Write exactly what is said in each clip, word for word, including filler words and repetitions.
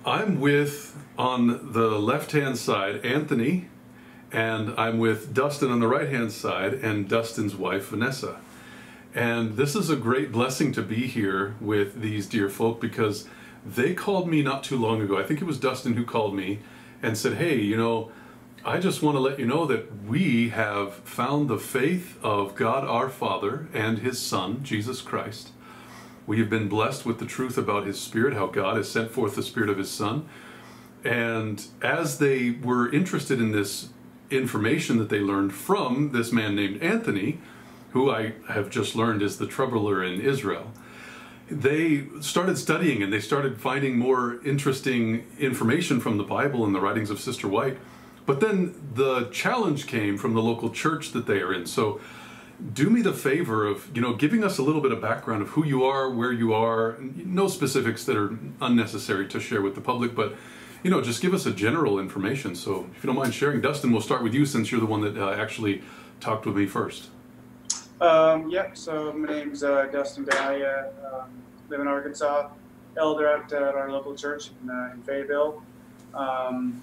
I'm with, on the left-hand side, Anthony, and I'm with Dustin on the right-hand side, and Dustin's wife, Vanessa. And this is a great blessing to be here with these dear folk, because they called me not too long ago. I think it was Dustin who called me and said, hey, you know, I just want to let you know that we have found the faith of God our Father and His Son, Jesus Christ. We have been blessed with the truth about His Spirit, how God has sent forth the Spirit of His Son. And as they were interested in this information that they learned from this man named Anthony, who I have just learned is the troubler in Israel, they started studying and they started finding more interesting information from the Bible and the writings of Sister White. But then the challenge came from the local church that they are in. So do me the favor of, you know, giving us a little bit of background of who you are, where you are, no specifics that are unnecessary to share with the public, but, you know, just give us a general information. So if you don't mind sharing, Dustin, we'll start with you since you're the one that uh, actually talked with me first. Um, yep, so my name's uh, Dustin Dahlia, um, live in Arkansas, elder at, uh, at our local church in, uh, in Fayetteville. Um,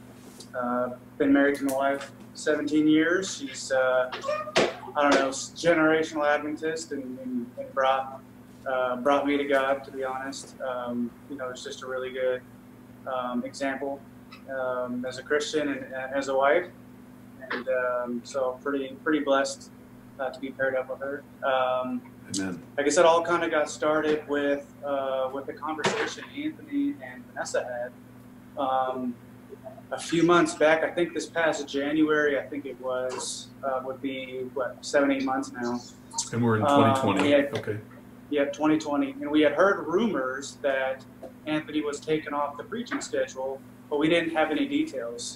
uh, been married to my wife seventeen years. She's, uh, I don't know, generational Adventist, and, and, and brought uh, brought me to God, to be honest. Um, you know, it's just a really good um, example um, as a Christian and, and as a wife. And um, so pretty pretty blessed Uh, to be paired up with her. Um, Amen. Like I said, all kind of got started with uh, with the conversation Anthony and Vanessa had um, a few months back. I think this past January, I think it was, uh, would be, what, seven, eight months now. And we're in twenty twenty. Um, we had, okay. Yeah, twenty twenty. And we had heard rumors that Anthony was taken off the preaching schedule, but we didn't have any details.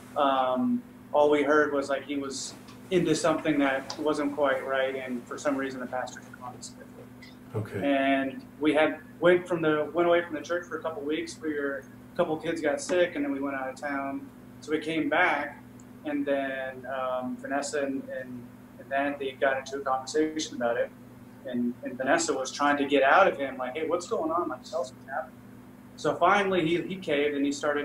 Um, all we heard was like he was into something that wasn't quite right, and for some reason the pastor took on the schedule. Okay. And we had went from the went away from the church for a couple weeks. We were a couple kids got sick, and then we went out of town. So we came back, and then um, Vanessa and, and and then they got into a conversation about it. And, and Vanessa was trying to get out of him, like, hey, what's going on? Like, tell us what's happening. So finally, he he caved, and he started,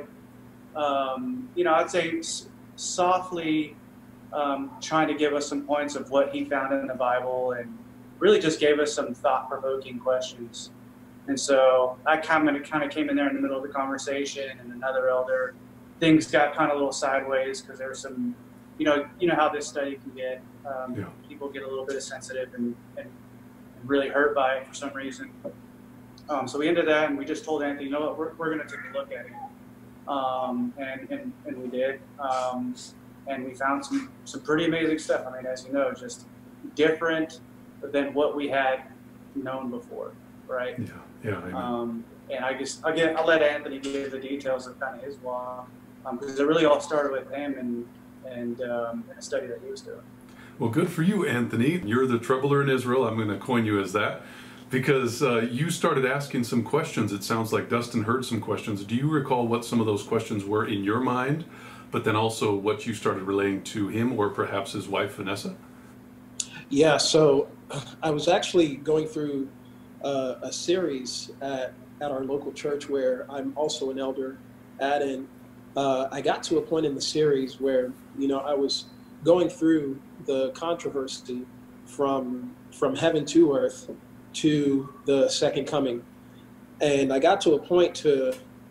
um, you know, I'd say s- softly. Um, trying to give us some points of what he found in the Bible, and really just gave us some thought-provoking questions. And so I kind of kind of came in there in the middle of the conversation, and another elder. Things got kind of a little sideways because there was some, you know, you know how this study can get. Um, yeah. People get a little bit sensitive and, and, and really hurt by it for some reason. Um, so we ended that, and we just told Anthony, you know what, we're we're going to take a look at it, um, and, and and we did. Um, And we found some, some pretty amazing stuff. I mean, as you know, just different than what we had known before, right? Yeah, yeah. I um, and I guess, again, I'll let Anthony give the details of kind of his walk, because um, it really all started with him and, and, um, and a study that he was doing. Well, good for you, Anthony. You're the troubler in Israel. I'm going to coin you as that, because uh, you started asking some questions. It sounds like Dustin heard some questions. Do you recall what some of those questions were in your mind, but then also what you started relaying to him or perhaps his wife, Vanessa? Yeah, so I was actually going through uh, a series at, at our local church where I'm also an elder at, and uh, I got to a point in the series where, you know, I was going through the controversy from from heaven to earth to the second coming. And I got to a point to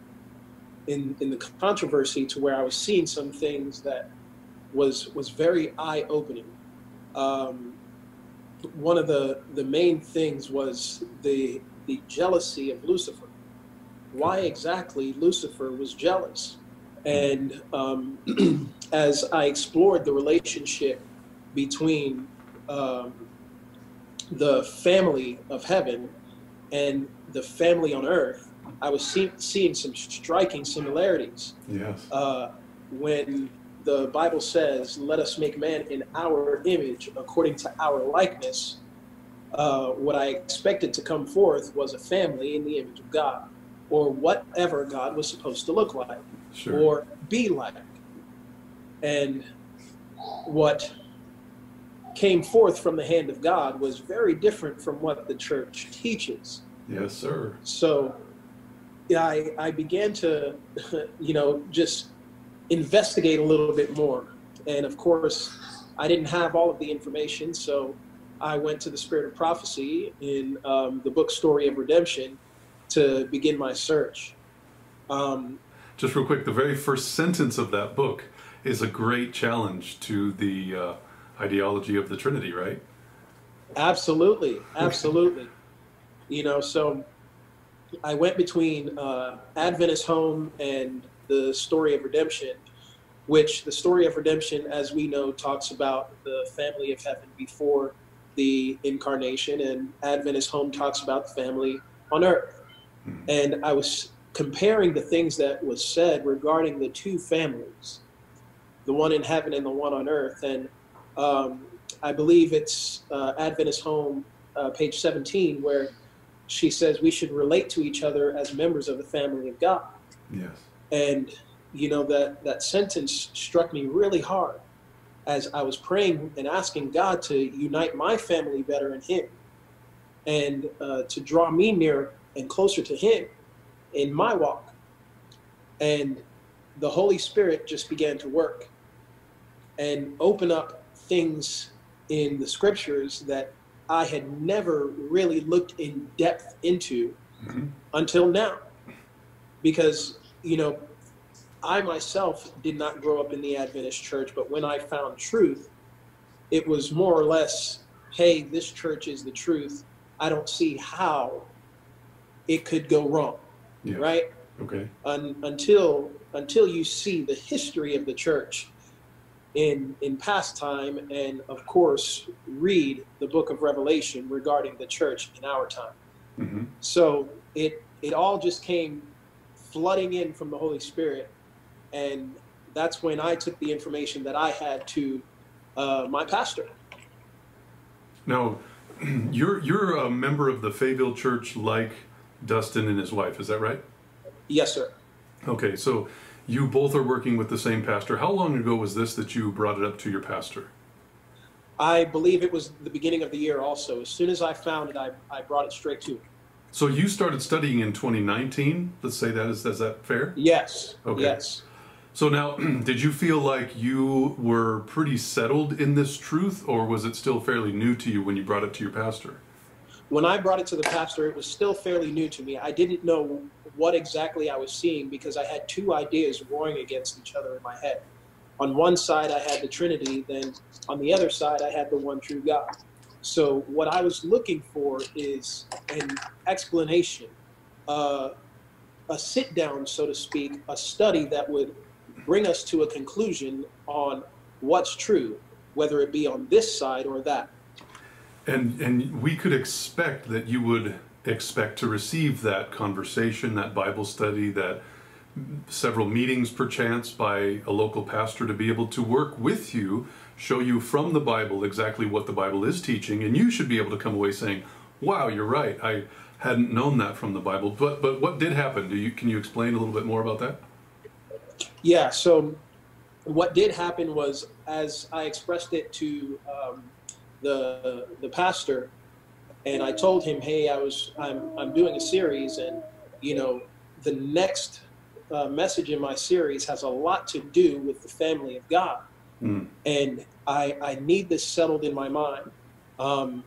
in in the controversy to where I was seeing some things that was was very eye-opening. Um, one of the the main things was the the jealousy of Lucifer. Why exactly Lucifer was jealous? And um, as I explored the relationship between um, the family of heaven and the family on earth, I was see, seeing some striking similarities. Yes. Uh, when the Bible says, let us make man in our image according to our likeness, uh, what I expected to come forth was a family in the image of God, or whatever God was supposed to look like, sure. or be like. And what came forth from the hand of God was very different from what the church teaches. Yes, sir. So I, I began to, you know, just investigate a little bit more. And of course, I didn't have all of the information, so I went to the Spirit of Prophecy in um, the book Story of Redemption to begin my search. Um, Just real quick, the very first sentence of that book is a great challenge to the uh, ideology of the Trinity, right? Absolutely, absolutely. You know, so I went between uh, Adventist Home and the Story of Redemption, which the Story of Redemption, as we know, talks about the family of heaven before the incarnation, and Adventist Home talks about the family on earth. Hmm. And I was comparing the things that was said regarding the two families, the one in heaven and the one on earth. And um, I believe it's uh, Adventist Home, uh, page seventeen, where she says we should relate to each other as members of the family of God. Yes. And, you know, that, that sentence struck me really hard as I was praying and asking God to unite my family better in Him, and uh, to draw me near and closer to Him in my walk. And the Holy Spirit just began to work and open up things in the scriptures that I had never really looked in depth into mm-hmm. until now. Because, you know, I myself did not grow up in the Adventist church, but when I found truth, it was more or less, hey, this church is the truth. I don't see how it could go wrong, yeah. right? Okay. Un, until until you see the history of the church in in past time, and of course read the book of Revelation regarding the church in our time. Mm-hmm. So it it all just came flooding in from the Holy Spirit, and that's when I took the information that I had to uh, my pastor. Now, you're you're a member of the Fayetteville Church, like Dustin and his wife, is that right? Yes, sir. Okay, so you both are working with the same pastor. How long ago was this that you brought it up to your pastor? I believe it was the beginning of the year also. As soon as I found it, I, I brought it straight to him. So you started studying in twenty nineteen? Let's say that, is, is that fair? Yes. Okay. Yes. So now, did you feel like you were pretty settled in this truth, or was it still fairly new to you when you brought it to your pastor? When I brought it to the pastor, it was still fairly new to me. I didn't know what exactly I was seeing because I had two ideas warring against each other in my head. On one side, I had the Trinity, then on the other side, I had the one true God. So what I was looking for is an explanation, uh, a sit down, so to speak, a study that would bring us to a conclusion on what's true, whether it be on this side or that. And and we could expect that you would expect to receive that conversation, that Bible study, that several meetings perchance by a local pastor to be able to work with you, show you from the Bible exactly what the Bible is teaching, and you should be able to come away saying, wow, you're right, I hadn't known that from the Bible. But but what did happen? Do you can you explain a little bit more about that? Yeah, so what did happen was, as I expressed it to um, the the pastor, and I told him, hey, I was I'm I'm doing a series, and you know the next uh, message in my series has a lot to do with the family of God, mm. and I I need this settled in my mind. Um,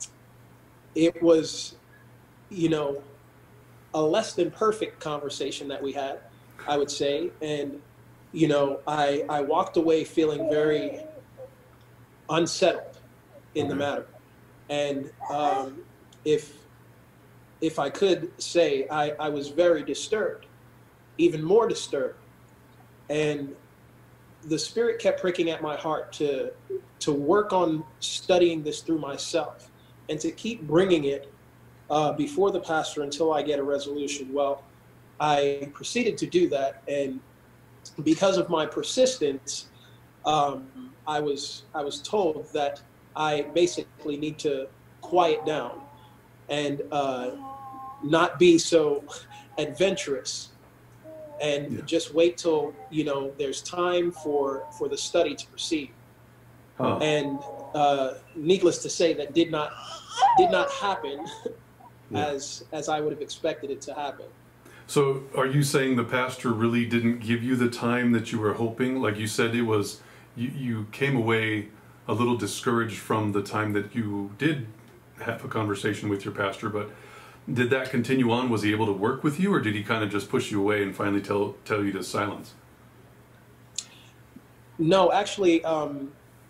it was, you know, a less than perfect conversation that we had, I would say, and you know I I walked away feeling very unsettled in the matter. And um, if if I could say, I, I was very disturbed, even more disturbed. And the Spirit kept pricking at my heart to to work on studying this through myself and to keep bringing it uh, before the pastor until I get a resolution. Well, I proceeded to do that, and because of my persistence, um, I was I was told that I basically need to quiet down and uh, not be so adventurous, and yeah. just wait till, you know, there's time for, for the study to proceed. Huh. And uh, needless to say, that did not did not happen yeah. as as I would have expected it to happen. So are you saying the pastor really didn't give you the time that you were hoping? Like you said, it was, you, you came away a little discouraged from the time that you did have a conversation with your pastor, but did that continue on? Was he able to work with you, or did he kind of just push you away and finally tell tell you to silence? No, actually, um,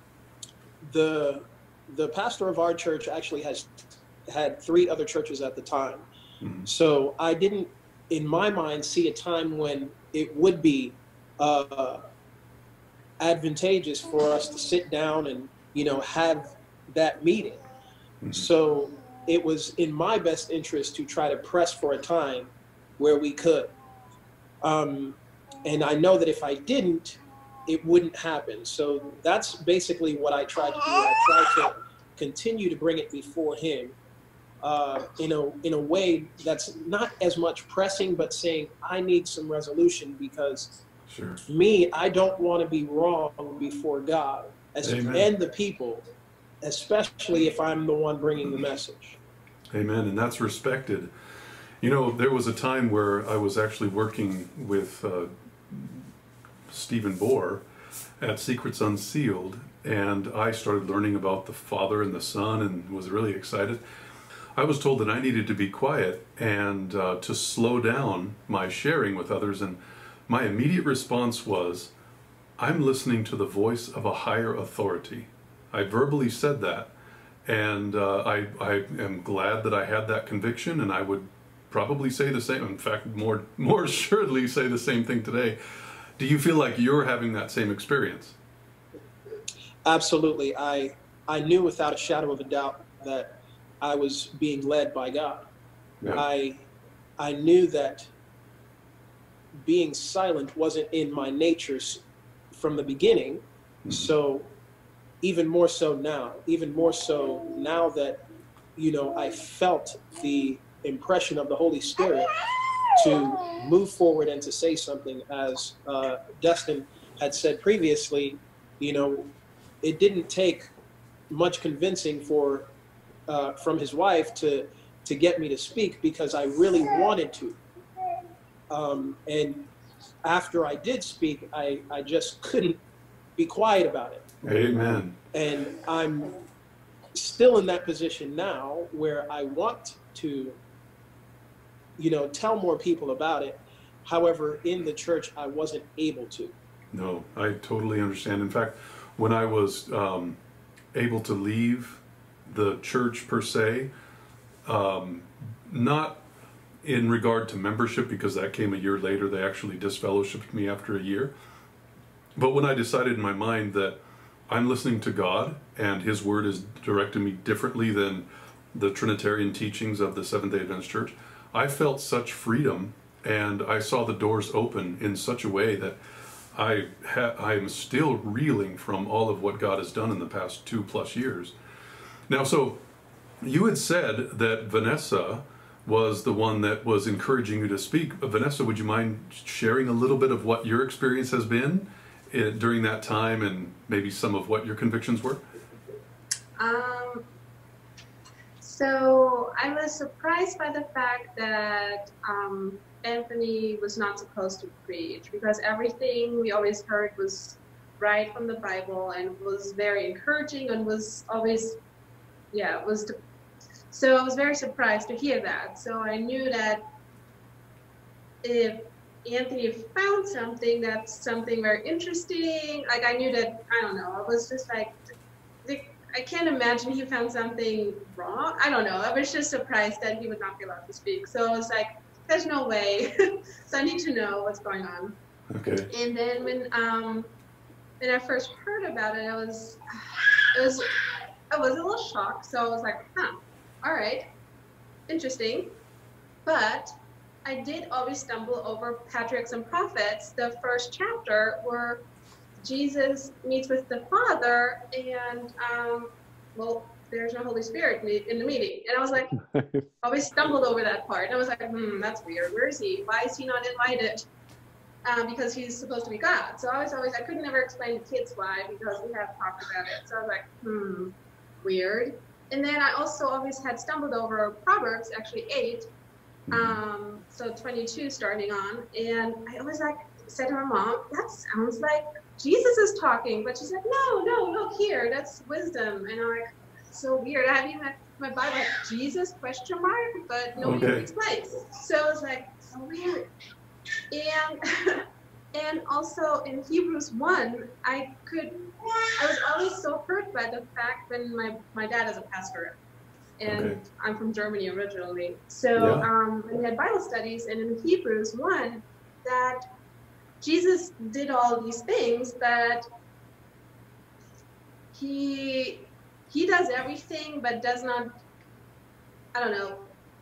the the pastor of our church actually has had three other churches at the time. Mm-hmm. So I didn't, in my mind, see a time when it would be uh, advantageous for us to sit down and, you know, have that meeting. Mm-hmm. So it was in my best interest to try to press for a time where we could. Um, and I know that if I didn't, it wouldn't happen. So that's basically what I tried to do. I tried to continue to bring it before him uh, in a in a way that's not as much pressing, but saying I need some resolution, because sure. me, I don't want to be wrong before God as, and the people, especially if I'm the one bringing the message. Amen, and that's respected. You know, there was a time where I was actually working with uh, Stephen Bohr at Secrets Unsealed, and I started learning about the Father and the Son and was really excited. I was told that I needed to be quiet and uh, to slow down my sharing with others, and my immediate response was, I'm listening to the voice of a higher authority. I verbally said that, and uh, I, I am glad that I had that conviction, and I would probably say the same, in fact, more, more assuredly say the same thing today. Do you feel like you're having that same experience? Absolutely. I I knew without a shadow of a doubt that I was being led by God. Yeah. I I knew that being silent wasn't in my nature from the beginning. Mm-hmm. So even more so now, even more so now that, you know, I felt the impression of the Holy Spirit to move forward and to say something, as uh, Dustin had said previously. You know, it didn't take much convincing for uh, from his wife to to get me to speak, because I really wanted to. Um, and after I did speak, I, I just couldn't be quiet about it. Amen. And I'm still in that position now where I want to, you know, tell more people about it. However, in the church, I wasn't able to. No, I totally understand. In fact, when I was um, able to leave the church per se, um, not in regard to membership, because that came a year later, they actually disfellowshipped me after a year. But when I decided in my mind that I'm listening to God and His Word is directing me differently than the Trinitarian teachings of the Seventh-day Adventist Church, I felt such freedom, and I saw the doors open in such a way that I ha I am still reeling from all of what God has done in the past two plus years. Now, so you had said that Vanessa was the one that was encouraging you to speak. Vanessa, would you mind sharing a little bit of what your experience has been in, during that time, and maybe some of what your convictions were? Um, so I was surprised by the fact that um, Anthony was not supposed to preach, because everything we always heard was right from the Bible and was very encouraging and was always, yeah, it was. So I was very surprised to hear that. So I knew that if Anthony found something that's something very interesting, like I knew that, I don't know, I was just like, I can't imagine he found something wrong. I don't know. I was just surprised that he would not be allowed to speak. So I was like, there's no way. So I need to know what's going on. Okay. And then when um when I first heard about it, I was it was I was a little shocked. So I was like, huh, all right, interesting. But I did always stumble over Patriarchs and Prophets, the first chapter where Jesus meets with the Father, and um, well, there's no Holy Spirit in the meeting. And I was like, I always stumbled over that part. And I was like, hmm, that's weird. Where is he? Why is he not invited? Um, because he's supposed to be God. So I was always, I could never explain to kids why, because we have talked about it. So I was like, hmm, weird. And then I also always had stumbled over Proverbs, actually eight, Um, so twenty-two starting on, and I was like, said to my mom, that sounds like Jesus is talking, but she said, no, no, look here, that's wisdom. And I'm like, so weird. I haven't even had my Bible like Jesus question mark, but nobody Okay. explains. So I was like, so weird. And and also in Hebrews one, I could I was always so hurt by the fact when my my dad is a pastor, and Okay. I'm from Germany originally. So Yeah. um, we had Bible studies, and in Hebrews one, that Jesus did all these things, that he he does everything, but does not. I don't know.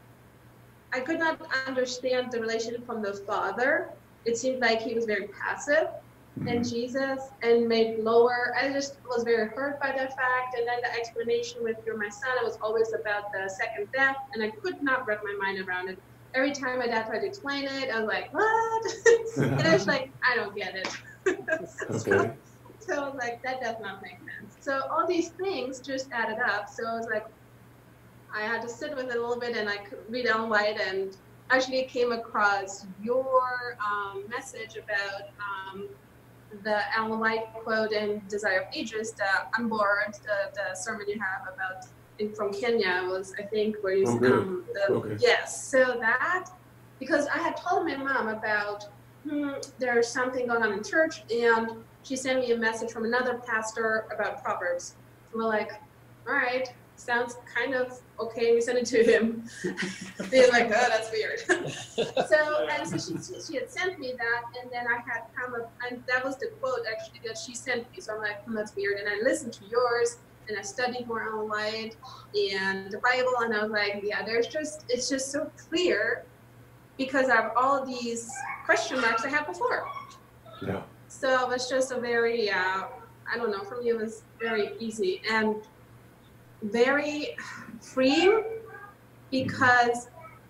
I could not understand the relationship from the Father. It seemed like he was very passive, and Jesus, and made lower. I just was very hurt by that fact. And then the explanation with "You're my son," it was always about the second death, and I could not wrap my mind around it. Every time my dad tried to explain it, I was like, "What?" And I was like, "I don't get it." so, Okay. so I was like, that does not make sense. So all these things just added up. So I was like, I had to sit with it a little bit, and I could read Ellen White, and actually came across your um, message about um, the Ellen White quote in Desire of Ages, the unborn, the, the sermon you have about in, from Kenya was, I think, where you Oh, good. um, the, Okay. yes. So that, because I had told my mom about hmm, there's something going on in church, and she sent me a message from another pastor about Proverbs. We're like, all right, sounds kind of okay. We sent it to him. Being like, oh, that's weird. so, and so she, she had sent me that, and then I had come up, and that was the quote actually that she sent me. So I'm like, hmm, that's weird. And I listened to yours, and I studied more Ellen White and the Bible, and I was like, yeah, there's just, it's just so clear because I have all these question marks I had before. Yeah. So it was just a very, uh, I don't know, for me it was very easy and very freeing because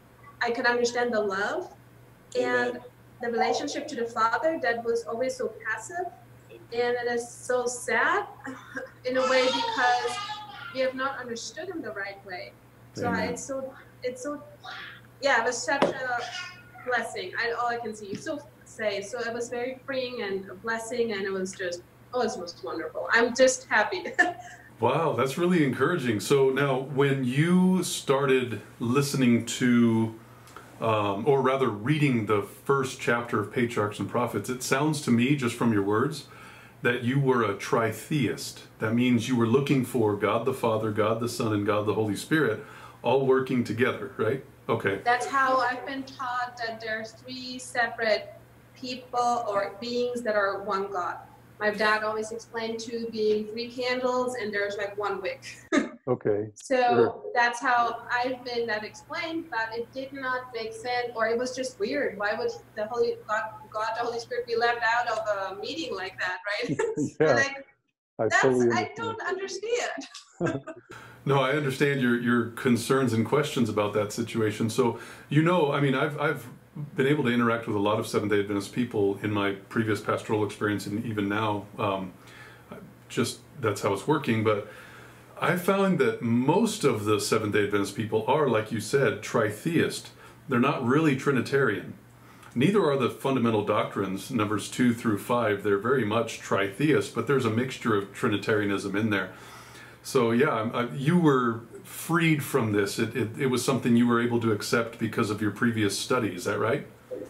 I could understand the love and the relationship to the Father that was always so passive. And it is so sad in a way because we have not understood him the right way. So I, it's so, it's so, yeah, it was such a blessing. I, all I can see, so say. So it was very freeing and a blessing, and it was just, oh, it was wonderful. I'm just happy. Wow, that's really encouraging. So now, when you started listening to, um, or rather reading the first chapter of Patriarchs and Prophets, it sounds to me, just from your words, that you were a tritheist. That means you were looking for God the Father, God the Son, and God the Holy Spirit all working together, right? Okay. That's how I've been taught, that there's three separate people or beings that are one God. My dad always explained two being three candles, and there's like one wick. Okay. So Sure. that's how I've been that explained, but it did not make sense, or it was just weird. Why would the Holy God, God the Holy Spirit, be left out of a meeting like that, right? Yeah, like, I that's, totally I understand. don't understand. No, I understand your, your concerns and questions about that situation. So, you know, I mean, I've, I've been able to interact with a lot of Seventh-day Adventist people in my previous pastoral experience, and even now, um, just that's how it's working. But I found that most of the Seventh-day Adventist people are, like you said, tritheist. They're not really Trinitarian. Neither are the fundamental doctrines, numbers two through five. They're very much tritheist, but there's a mixture of Trinitarianism in there. So yeah, I, you were freed from this. It, it, it was something you were able to accept because of your previous study. Is that right?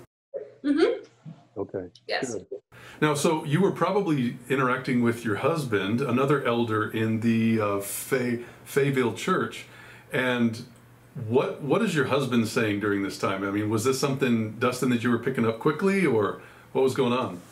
Mm-hmm. Okay. Yes. Good. Now, so you were probably interacting with your husband, another elder in the uh, Fay, Fayville Church, and what what is your husband saying during this time? I mean, was this something, Dustin, that you were picking up quickly, or what was going on?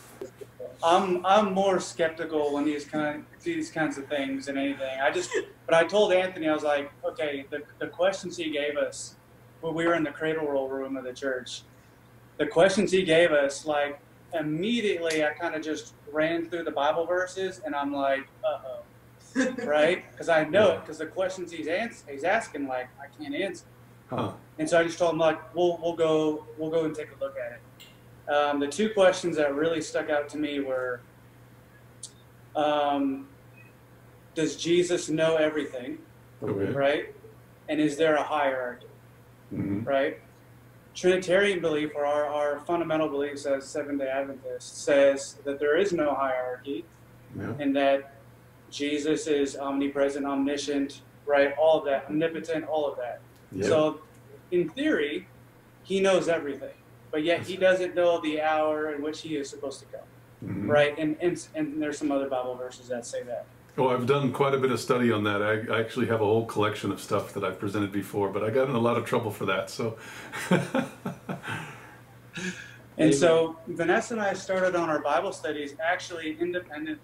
I'm I'm more skeptical when these kind of these kinds of things than anything. I just, but I told Anthony, I was like, okay, the the questions he gave us when we were in the cradle roll room of the church, the questions he gave us, like immediately, I kind of just ran through the Bible verses, and I'm like, uh oh, right? Because I know it, because the questions he's ans- he's asking, like I can't answer. Huh. And so I just told him, like, we'll we'll go we'll go and take a look at it. Um, the two questions that really stuck out to me were, um, does Jesus know everything, Okay. right? And is there a hierarchy, Mm-hmm. right? Trinitarian belief, or our, our fundamental beliefs as Seventh-day Adventists, says that there is no hierarchy, yeah. and that Jesus is omnipresent, omniscient, right? All of that, omnipotent, all of that. Yeah. So, in theory, he knows everything, but yet he doesn't know the hour in which he is supposed to come, mm-hmm. right? And, and and there's some other Bible verses that say that. Oh, I've done quite a bit of study on that. I, I actually have a whole collection of stuff that I've presented before, but I got in a lot of trouble for that. So, and so Vanessa and I started on our Bible studies actually independent.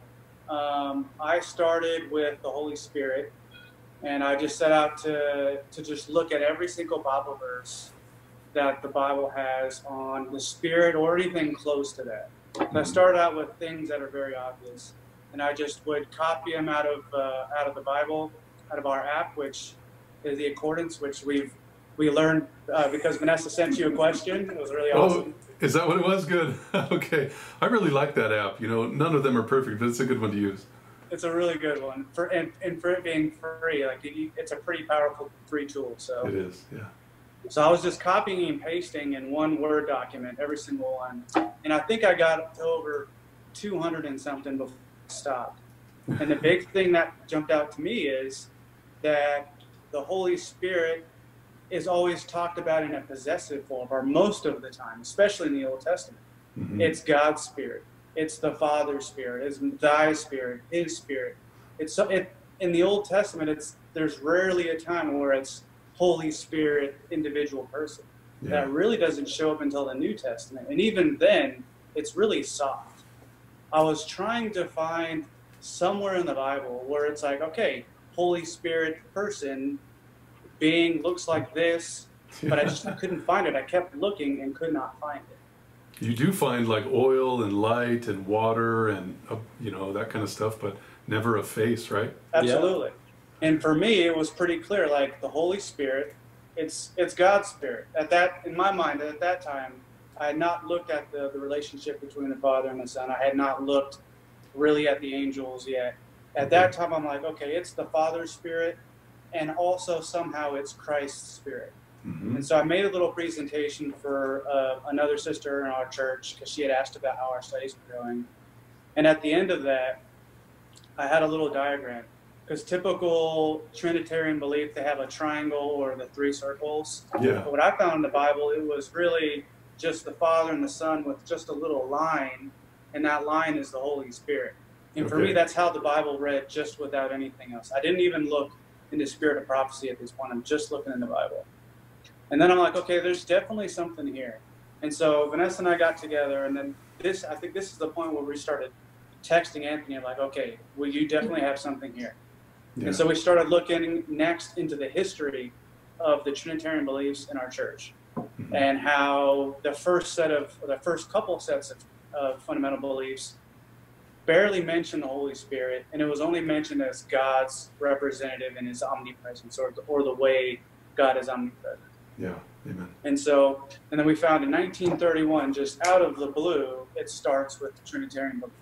Um, I started with the Holy Spirit, and I just set out to to just look at every single Bible verse that the Bible has on the Spirit or anything close to that. And I started out with things that are very obvious. And I just would copy them out of uh, out of the Bible, out of our app, which is the Accordance, which we've we learned uh, because Vanessa sent you a question. It was really awesome. Oh, is that what it was? Good. Okay, I really like that app. You know, none of them are perfect, but it's a good one to use. It's a really good one for and, and for it being free, like it, it's a pretty powerful free tool. So it is, yeah. So I was just copying and pasting in one Word document every single one, and I think I got to over two hundred and something before. Stopped. And the big thing that jumped out to me is that the Holy Spirit is always talked about in a possessive form, or most of the time, especially in the Old Testament. Mm-hmm. It's God's Spirit. It's the Father's Spirit. It's thy Spirit, His Spirit. It's it, in the Old Testament. It's there's rarely a time where it's Holy Spirit, individual person. Yeah. That really doesn't show up until the New Testament, and even then, it's really soft. I was trying to find somewhere in the Bible where it's like, okay, Holy Spirit person, being looks like this, but I just couldn't find it. I kept looking and could not find it. You do find like oil and light and water and, uh, you know, that kind of stuff, but never a face, right? Absolutely. Yeah. And for me, it was pretty clear, like the Holy Spirit, it's it's God's Spirit. At that, in my mind, at that time, I had not looked at the, the relationship between the Father and the Son. I had not looked really at the angels yet. At that time, I'm like, okay, it's the Father's Spirit, and also somehow it's Christ's Spirit. Mm-hmm. And so I made a little presentation for uh, another sister in our church because she had asked about how our studies were going. And at the end of that, I had a little diagram. Because typical Trinitarian belief, they have a triangle or the three circles. Yeah. But what I found in the Bible, it was really just the Father and the Son with just a little line, and that line is the Holy Spirit. And for okay. me, that's how the Bible read, just without anything else. I didn't even look into Spirit of Prophecy at this point. I'm just looking in the Bible. And then I'm like, okay, there's definitely something here. And so Vanessa and I got together, and then this, I think this is the point where we started texting Anthony, like, okay, well, you definitely have something here. Yeah. And so we started looking next into the history of the Trinitarian beliefs in our church. Mm-hmm. And how the first set of, the first couple sets of, of fundamental beliefs barely mentioned the Holy Spirit, and it was only mentioned as God's representative in His omnipresence, or the, or the way God is omnipresent. Yeah, amen. And so, and then we found in nineteen thirty-one, just out of the blue, it starts with the Trinitarian belief.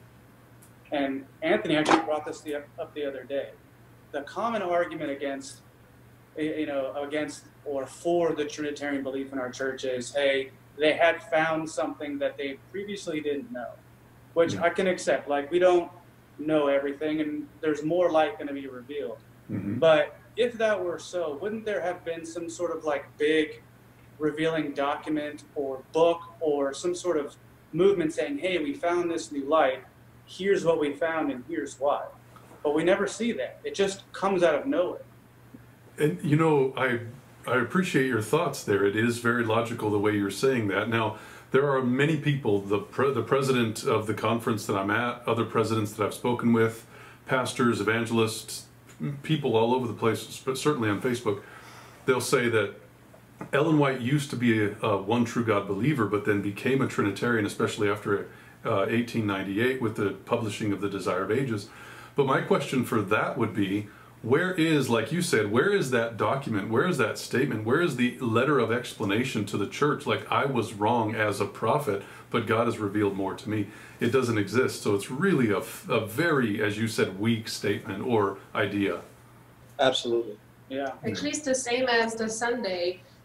And Anthony actually brought this the, up the other day. The common argument against, you know, against or for the Trinitarian belief in our church is, hey, they had found something that they previously didn't know, which yeah. I can accept. Like, we don't know everything, and there's more light going to be revealed. Mm-hmm. But if that were so, wouldn't there have been some sort of like big revealing document or book or some sort of movement saying, hey, we found this new light, here's what we found and here's why? But we never see that. It just comes out of nowhere. And, you know, I I appreciate your thoughts there. It is very logical the way you're saying that. Now, there are many people, the pre the president of the conference that I'm at, other presidents that I've spoken with, pastors, evangelists, people all over the place, but certainly on Facebook, they'll say that Ellen White used to be a, a one true God believer, but then became a Trinitarian, especially after uh, eighteen ninety-eight with the publishing of The Desire of Ages. But my question for that would be, where is, like you said, where is that document? Where is that statement? Where is the letter of explanation to the church? Like, I was wrong as a prophet, but God has revealed more to me. It doesn't exist. So it's really a, a very, as you said, weak statement or idea. Absolutely. Yeah. At least the same as the Sunday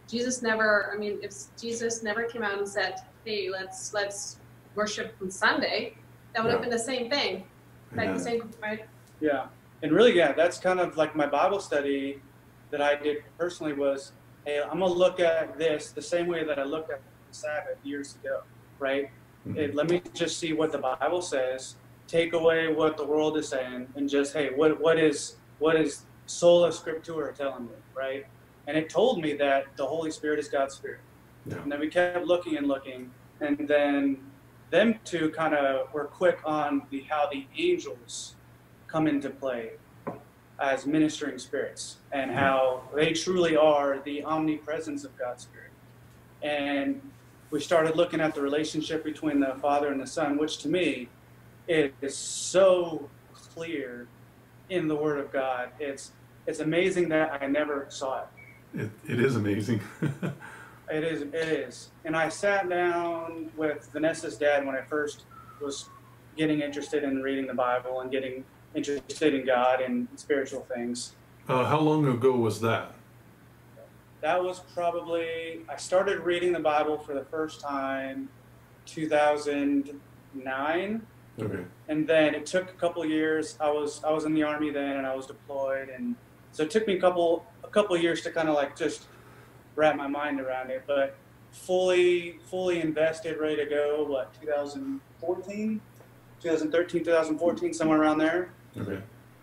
Jesus never, I mean, if Jesus never came out and said, hey, let's let's worship on Sunday, that would Yeah. have been the same thing. Like Yeah. the same, right? Yeah, and really, yeah, that's kind of like my Bible study that I did personally was, hey, I'm gonna look at this the same way that I looked at the Sabbath years ago, right? Mhm. It, let me just see what the Bible says, take away what the world is saying, and just, hey, what what is what is sola scriptura telling me, right? And it told me that the Holy Spirit is God's Spirit. Yeah. And then we kept looking and looking, and then them two kind of were quick on the how the angels come into play as ministering spirits and how they truly are the omnipresence of God's Spirit. And we started looking at the relationship between the Father and the Son, which to me it is so clear in the Word of God. It's it's amazing that I never saw it. It, it is amazing. It is, it is. And I sat down with Vanessa's dad when I first was getting interested in reading the Bible and getting interested in God and spiritual things. Uh, how long ago was that? That was probably, I started reading the Bible for the first time two thousand nine. Okay. And then it took a couple of years. I was I was in the Army then, and I was deployed, and so it took me a couple a couple of years to kind of like just wrap my mind around it. But fully fully invested, ready to go. What twenty fourteen, twenty thirteen, twenty fourteen, somewhere around there. Okay.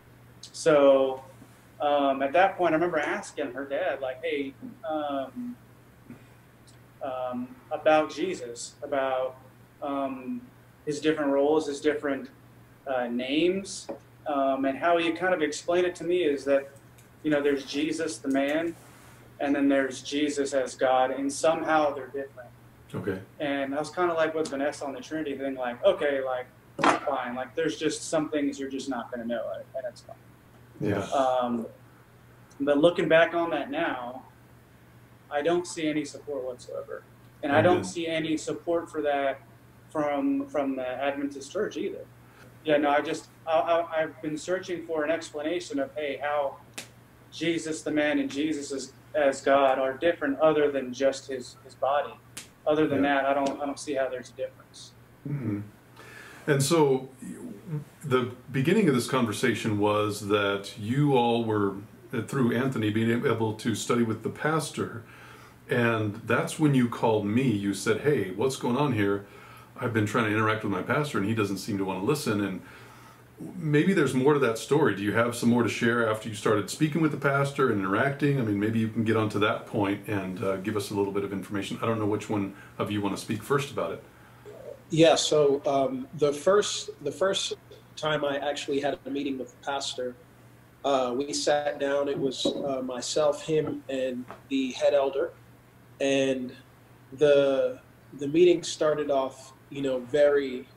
So um, at that point, I remember asking her dad, like, "Hey, um, um, about Jesus, about." Um, his different roles, his different uh, names, um, and how he kind of explained it to me is that, you know, there's Jesus, the man, and then there's Jesus as God, and somehow they're different. Okay. And I was kind of like with Vanessa on the Trinity thing, like, okay, like, fine, like, there's just some things you're just not going to know, and that's fine. Yeah. Um, but looking back on that now, I don't see any support whatsoever, and I don't Amen. see any support for that from from the Adventist Church either. Yeah, no, I just I, I, I've been searching for an explanation of hey how Jesus the man and Jesus as, as God are different other than just his his body. Other than Yeah. that, I don't I don't see how there's a difference. Mm-hmm. And so the beginning of this conversation was that you all were, through Anthony, being able to study with the pastor. And that's when you called me. You said, hey, what's going on here? I've been trying to interact with my pastor and he doesn't seem to want to listen. And maybe there's more to that story. Do you have some more to share after you started speaking with the pastor and interacting? I mean, maybe you can get onto that point and uh, give us a little bit of information. I don't know which one of you want to speak first about it. Yeah, so um, the first the first time I actually had a meeting with the pastor, uh, we sat down. It was uh, myself, him, and the head elder, and the the meeting started off, you know, very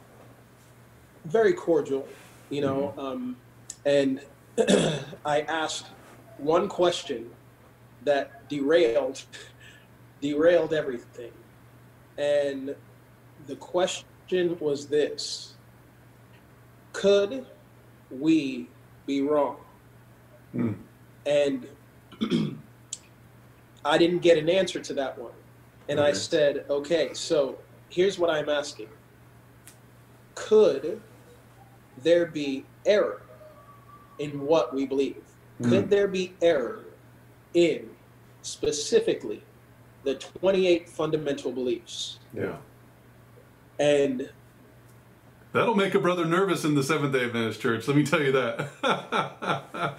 very cordial, you know, um, and I asked one question that derailed derailed everything, and the question was this: could we be wrong? Mm. And I didn't get an answer to that one. And I Okay. said, okay, so here's what I'm asking. Could there be error in what we believe? Could Mm. there be error in specifically the twenty-eight fundamental beliefs? Yeah. And That'll make a brother nervous in the Seventh-day Adventist Church, let me tell you that.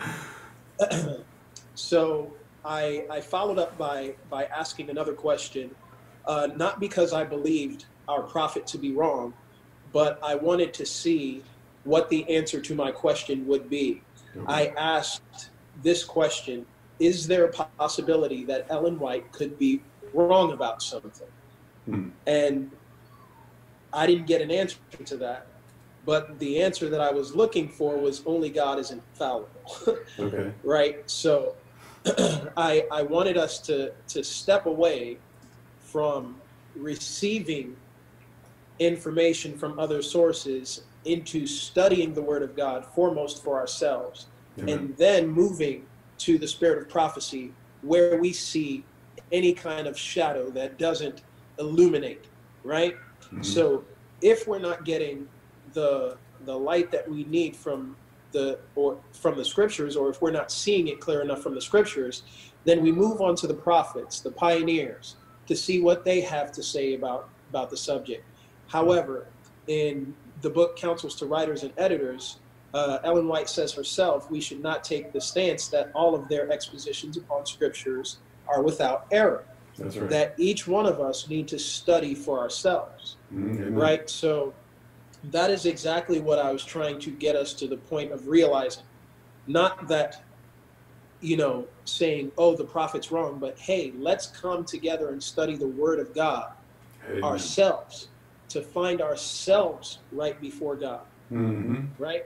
so I, I followed up by, by asking another question, uh, not because I believed our prophet to be wrong, but I wanted to see what the answer to my question would be. Okay. I asked this question: is there a possibility that Ellen White could be wrong about something? Mm. And I didn't get an answer to that, but the answer that I was looking for was only God is infallible. Okay. Right? So I, I wanted us to, to step away from receiving information from other sources into studying the Word of God foremost for ourselves, Amen. and then moving to the spirit of prophecy, where we see any kind of shadow, that doesn't illuminate, right? Mm-hmm. So if we're not getting the the light that we need from the or from the scriptures, or if we're not seeing it clear enough from the scriptures, then we move on to the prophets, the pioneers, to see what they have to say about about the subject. However, in the book Counsels to Writers and Editors, uh, Ellen White says herself, we should not take the stance that all of their expositions upon scriptures are without error. That's right. That each one of us need to study for ourselves, mm-hmm. right? So that is exactly what I was trying to get us to the point of realizing. Not that, you know, saying, oh, the prophet's wrong, but hey, let's come together and study the word of God Amen. Ourselves, to find ourselves right before God, mm-hmm. right?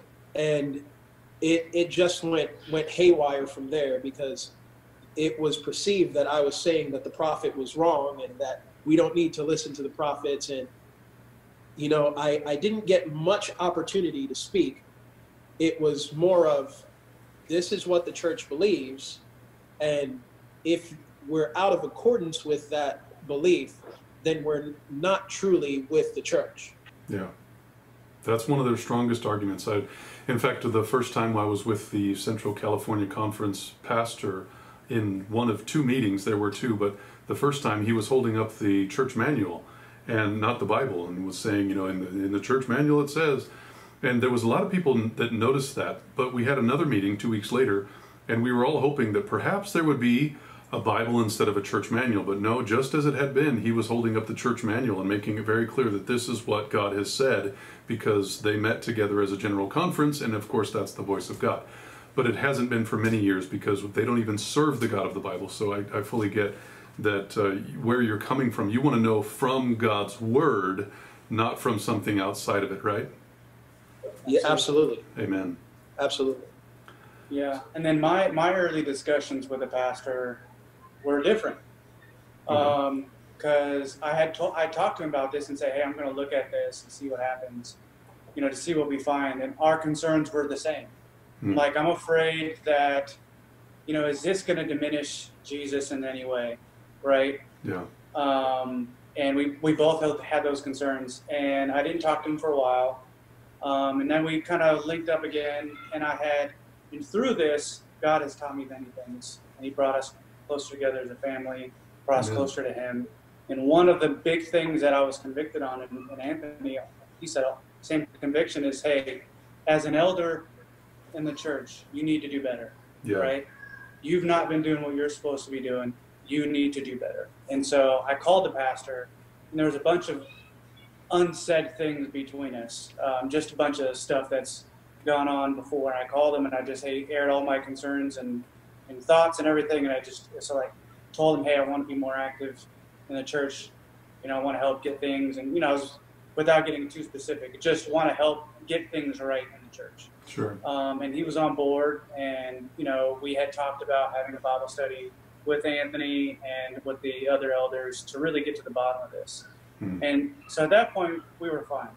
And it it just went went haywire from there, because it was perceived that I was saying that the prophet was wrong and that we don't need to listen to the prophets. And, you know, I, I didn't get much opportunity to speak. It was more of, this is what the church believes, and if we're out of accordance with that belief, then we're not truly with the church. Yeah. That's one of their strongest arguments. I, in fact, the first time I was with the Central California Conference pastor in one of two meetings, there were two, but the first time he was holding up the church manual and not the Bible, and was saying, you know, in the, in the church manual it says, and there was a lot of people that noticed that. But we had another meeting two weeks later, and we were all hoping that perhaps there would be a Bible instead of a church manual. But no, just as it had been, he was holding up the church manual and making it very clear that this is what God has said, because they met together as a general conference, and of course that's the voice of God. But it hasn't been for many years, because they don't even serve the God of the Bible. So I, I fully get that uh, where you're coming from. You want to know from God's word, not from something outside of it, right? Yeah, absolutely. Amen. Absolutely. Yeah, and then my, my early discussions with the pastor were different. Um, because I had to, I talked to him about this and say, hey, I'm going to look at this and see what happens, you know, to see what we find. And our concerns were the same. Mm. Like, I'm afraid that, you know, is this going to diminish Jesus in any way, right? Yeah. Um, and we, we both had those concerns. And I didn't talk to him for a while. Um, and then we kind of linked up again. And I had, and through this, God has taught me many things. And he brought us closer together as a family, brought us Amen. Closer to him. And one of the big things that I was convicted on, and, and Anthony, he said, same conviction is, hey, as an elder in the church, you need to do better, yeah. right? You've not been doing what you're supposed to be doing. You need to do better. And so I called the pastor, and there was a bunch of unsaid things between us, um, just a bunch of stuff that's gone on before. And I called him, and I just hey, aired all my concerns and, and thoughts and everything. And I just so I told him, hey, I want to be more active in the church. You know, I want to help get things, and you know, I was, without getting too specific, just want to help get things right in the church. Sure. Um, and he was on board, and you know, we had talked about having a Bible study with Anthony and with the other elders to really get to the bottom of this. Hmm. And so at that point, we were fine.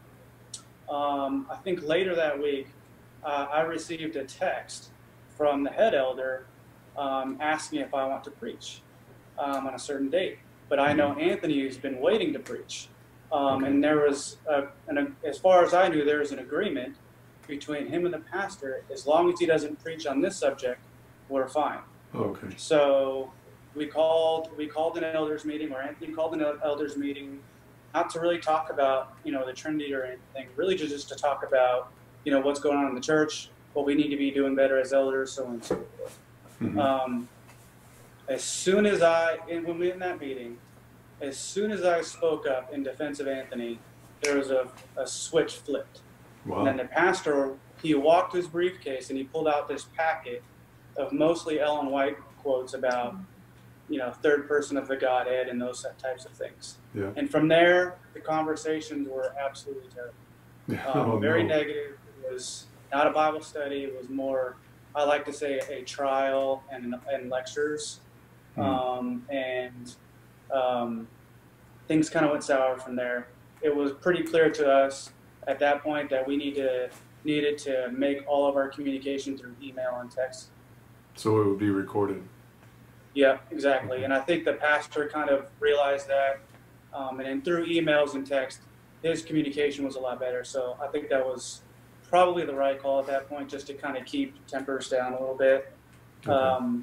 Um, I think later that week, uh, I received a text from the head elder um, asking if I want to preach um, on a certain date. But I know Anthony has been waiting to preach. Um, and there was, a, an, as far as I knew, there was an agreement between him and the pastor. As long as he doesn't preach on this subject, we're fine. Okay. So we called we called an elders meeting, or Anthony called an elders meeting, not to really talk about, you know, the Trinity or anything, really just to talk about, you know, what's going on in the church, what we need to be doing better as elders, so on and so forth. Mm-hmm. Um, as soon as I, and when we were in that meeting, as soon as I spoke up in defense of Anthony, there was a, a switch flipped. Wow. And then the pastor, he walked his briefcase and he pulled out this packet of mostly Ellen White quotes about, you know, third person of the Godhead and those types of things. Yeah. And from there, the conversations were absolutely terrible. Yeah. Um, oh, very no. negative. It was not a Bible study. It was more, I like to say, a trial and, and lectures. Mm. Um, and um, things kind of went sour from there. It was pretty clear to us at that point that we need to, needed to make all of our communication through email and text. So it would be recorded. Yeah, exactly. And I think the pastor kind of realized that, um, and then through emails and text, his communication was a lot better. So I think that was probably the right call at that point, just to kind of keep tempers down a little bit. Okay. Um,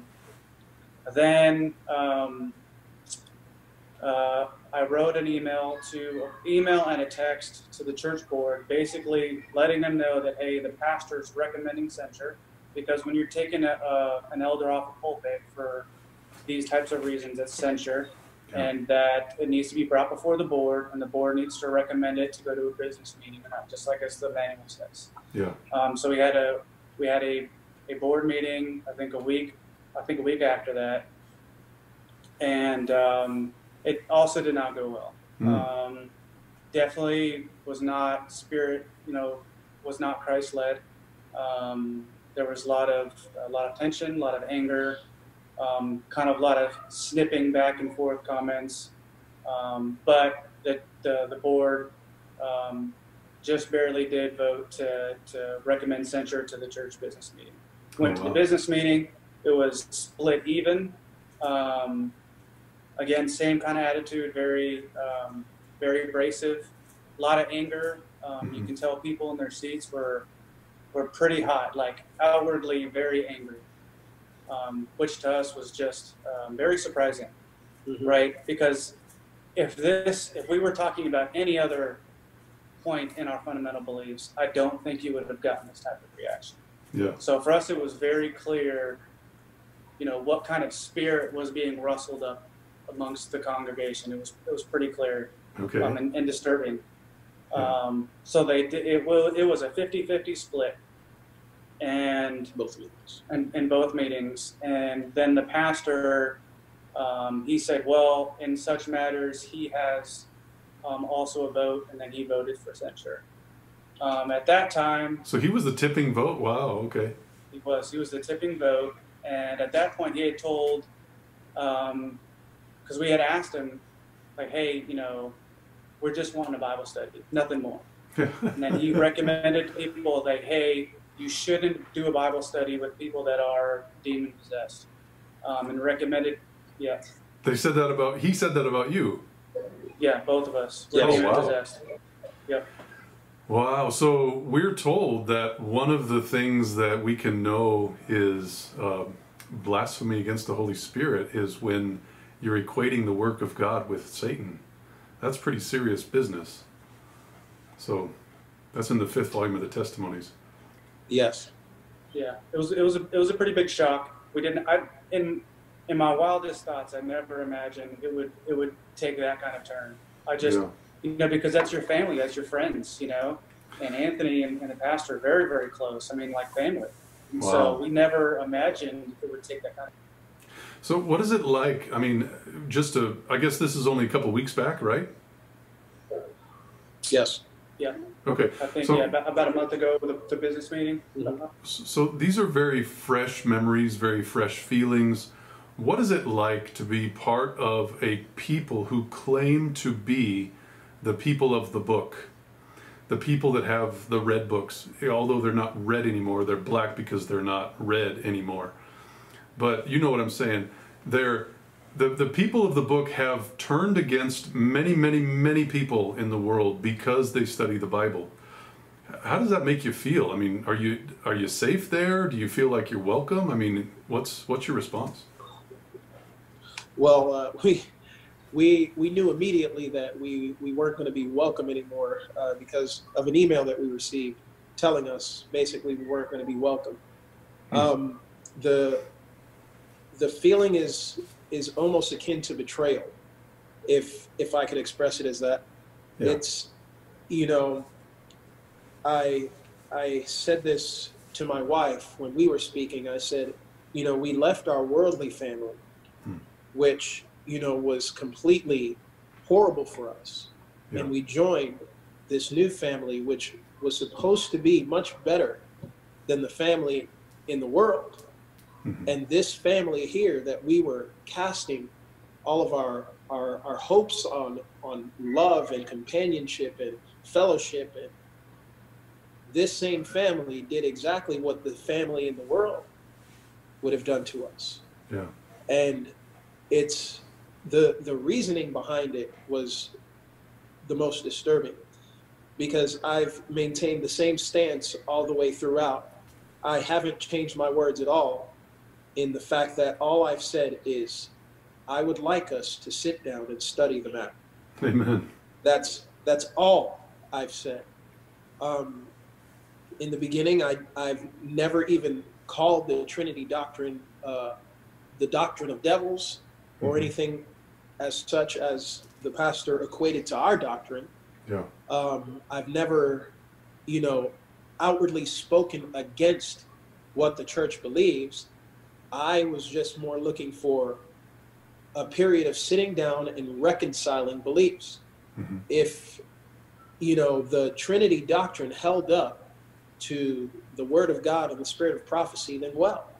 then um, uh, I wrote an email to email and a text to the church board, basically letting them know that, hey, the pastor's recommending censure, because when you're taking a, uh, an elder off a pulpit for these types of reasons, it's censure, Yeah. and that it needs to be brought before the board, and the board needs to recommend it to go to a business meeting, just like as the manual says. Yeah. Um, so we had a we had a, a board meeting, I think a week, I think a week after that, and um, it also did not go well. Mm. Um, definitely was not spirit, you know, was not Christ led. Um, there was a lot of a lot of tension, a lot of anger, um, kind of a lot of snipping back and forth comments. Um, but the the, the board um, just barely did vote to, to recommend censure to the church business meeting. Went Oh, to wow. the business meeting, it was split even. Um, again, same kind of attitude, very um, very abrasive, a lot of anger. Um, You Mhm. can tell people in their seats were were pretty hot, like outwardly very angry, um, which to us was just um, very surprising, Mhm. right? Because if this, if we were talking about any other point in our fundamental beliefs, I don't think you would have gotten this type of reaction. Yeah. So for us, it was very clear, you know, what kind of spirit was being rustled up amongst the congregation. It was it was pretty clear, Okay. um, and, and disturbing. Yeah. Um, so they did, it will it was a fifty-fifty split, and Both meetings. in, in both meetings. And then the pastor, um, he said, well, in such matters, he has um, also a vote, and then he voted for censure. Um, at that time, So he was the tipping vote. Wow. Okay. he was he was the tipping vote, and at that point, he had told, because we had asked him, like, hey, you know, we're just wanting a Bible study, nothing more. And then he recommended to people like, hey, you shouldn't do a Bible study with people that are demon possessed, um, and recommended, yeah, They said that about. He said that about you. yeah, both of us Yeah. were Oh, demon wow. possessed. Yep. Wow. So we're told that one of the things that we can know is uh, blasphemy against the Holy Spirit is when you're equating the work of God with Satan. That's pretty serious business. So that's in the fifth volume of the Testimonies. Yes. Yeah, it was it was a, it was a pretty big shock. We didn't. I in in my wildest thoughts, I never imagined it would it would take that kind of turn. I just Yeah. you know, because that's your family, that's your friends, you know. And Anthony and, and the pastor are very very close. I mean, like family. And Wow. so we never imagined it would take that kind of. So what is it like? I mean, just to, I guess this is only a couple weeks back, right? Yes. Yeah, Okay. I think So- yeah, about, about a month ago with the, the business meeting. Mhm. So these are very fresh memories, very fresh feelings. What is it like to be part of a people who claim to be the people of the book? The people that have the red books, although they're not red anymore, they're black because they're not red anymore. But you know what I'm saying. They're, the, the people of the book have turned against many, many, many people in the world because they study the Bible. How does that make you feel? I mean, are you are you safe there? Do you feel like you're welcome? I mean, what's what's your response? Well, uh, we we we knew immediately that we we weren't going to be welcome anymore uh, because of an email that we received telling us basically we weren't going to be welcome. Hmm. Um, the the feeling is is almost akin to betrayal, if if I could express it as that. Yeah. It's, you know, I I said this to my wife when we were speaking. I said, you know, we left our worldly family, Hmm. which, you know, was completely horrible for us. Yeah. And we joined this new family, which was supposed to be much better than the family in the world. Mhm. And this family here that we were casting all of our, our, our hopes on, on love and companionship and fellowship, and this same family did exactly what the family in the world would have done to us. Yeah. And it's the the reasoning behind it was the most disturbing, because I've maintained the same stance all the way throughout. I haven't changed my words at all, in the fact that all I've said is, I would like us to sit down and study the matter. Amen. That's that's all I've said. Um, in the beginning, I, I've never even called the Trinity doctrine uh, the doctrine of devils, or mm-hmm. anything as such as the pastor equated to our doctrine. Yeah. Um, I've never, you know, outwardly spoken against what the church believes. I was just more looking for a period of sitting down and reconciling beliefs. Mm-hmm. If, you know, the Trinity doctrine held up to the Word of God and the Spirit of prophecy, then well.